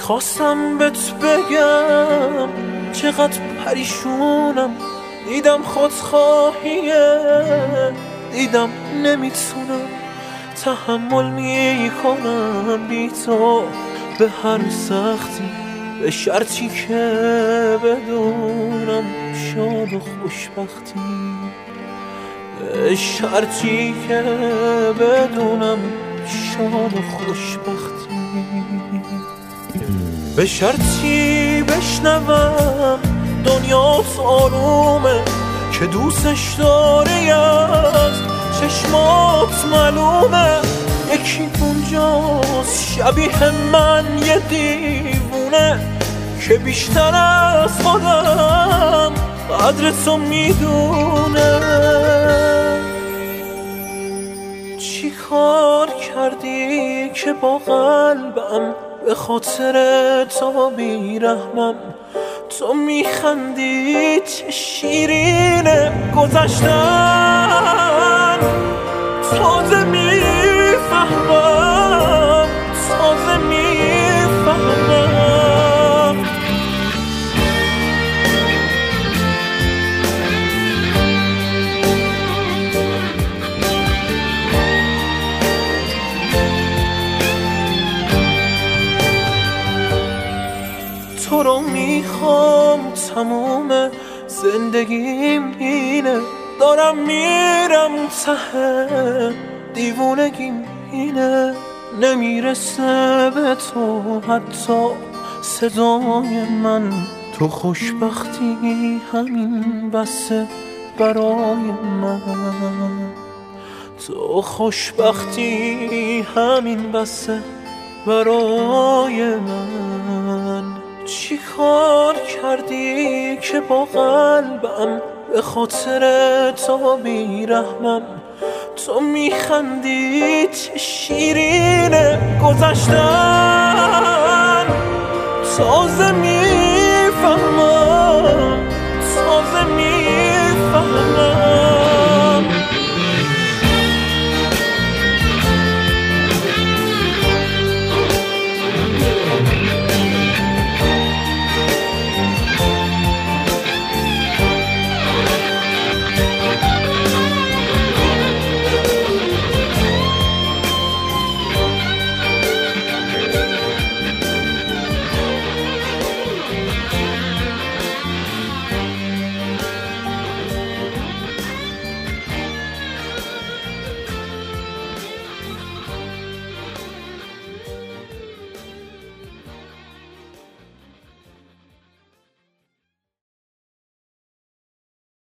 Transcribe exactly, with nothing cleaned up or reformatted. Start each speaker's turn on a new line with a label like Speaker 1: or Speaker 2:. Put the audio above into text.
Speaker 1: میخواستم بهت بگم چقدر پریشونم، دیدم خودخواهیه، دیدم نمیتونم تحمل میکنم بی تو به هر سختی، به شرطی که بدونم شاد و خوشبختی، به شرطی که بدونم شاد و خوشبختی، به شرطی بشنوم دنیات آرومه که دوستش داری، از چشمات معلومه یکی اونجاست شبیه من، یه دیوونه که بیشتر از خودم قدر تو میدونه. چی کار کردی که با قلبم به خاطر تو بیرحمم؟ تو میخندی چه شیرینه گذشتن، تازه میفهمم، تازه میفهمم. تو رو میخوام تموم زندگیم اینه، دارم میرم ته دیوونگیم اینه، نمیرسه به تو حتی صدای من، تو خوشبختی همین بسه برای من، تو خوشبختی همین بسه برای من. چی کار کردی که با قلبم به خاطر تو بیرحمم؟ تو میخندی چه شیرینه گذشتن، تازه میفهمم، تازه میفهمم.